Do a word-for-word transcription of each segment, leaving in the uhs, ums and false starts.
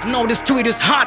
I know this tweet is hot.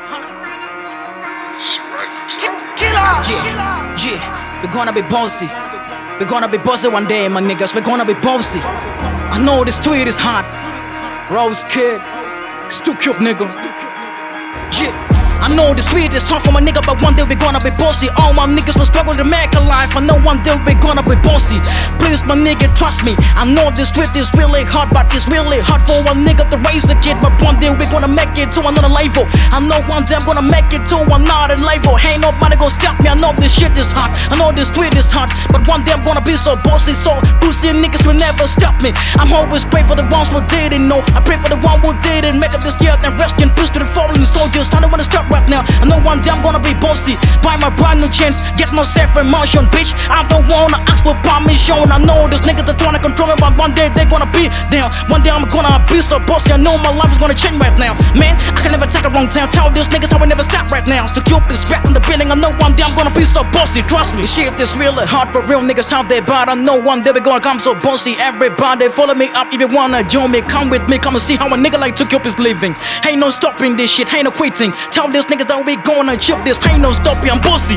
Yeah, yeah, we're gonna be bossy. We're gonna be bossy one day, my niggas. We're gonna be bossy. I know this tweet is hot. Rose Kid, still cute, nigga. Yeah. I know the street is tough for my nigga, but one day we gonna be bossy. All my niggas will struggle to make a life. I know one day we gonna be bossy. Please, my nigga, trust me. I know the street is really hard, but it's really hard for a nigga to raise a kid. But one day we gonna make it to another level. I know one day I'm gonna make it to another level. Ain't nobody gonna stop me. I know this shit is hot. I know this street is hot, but one day I'm gonna be so bossy. So pussy niggas will never stop me. I'm always pray for the ones who didn't know. I pray for the one who didn't make it this year. And rest in peace to the fallen soldiers. I don't wanna stop right now. I know one day I'm gonna be bossy. Buy my brand new chance, get myself in motion, bitch. I don't wanna ask for permission. I know these niggas that tryna control me, but one day they're gonna be down. One day I'm gonna be so bossy. I know my life is gonna change right now. Man, I can never take a wrong time. Tell these niggas I will never stop right now. To keep this back in the building, I know one day I'm gonna be so bossy. Trust me, shit is really hard for real niggas out there, but I know one day we're gonna come so bossy. Everybody follow me up if you wanna join me. Come with me, come and see how a nigga like to keep his living. Ain't no stopping this shit, ain't no quitting. Tell these niggas that we gonna chip this, ain't no stopping, I'm bossy.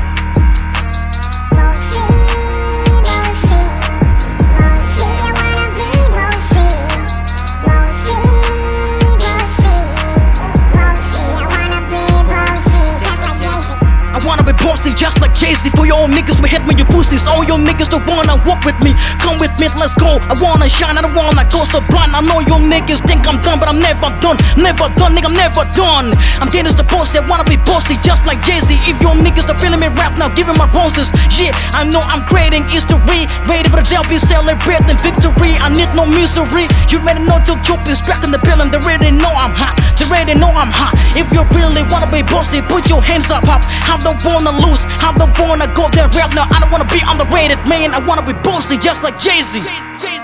I wanna be bossy just like Jay-Z. For your old niggas, we hit me, you pussies. All your niggas that wanna walk with me, come with me, let's go. I wanna shine, I don't wanna go so blind. I know your niggas think I'm done, but I'm never done. Never done, nigga, I'm never done. I'm Dennis the bossy, I wanna be bossy just like Jay-Z. If your niggas are feeling me rap now, give me my roses. Yeah, I know I'm creating history. Ready for the day, I'll be celebrating victory. I need no misery. You ready know to keep this back in the building. They already know I'm hot. They already know I'm hot. If you really wanna be bossy, put your hands up, up. I don't wanna lose, I don't wanna go there right now. I don't wanna be underrated, man. I wanna be bossy just like Jay-Z.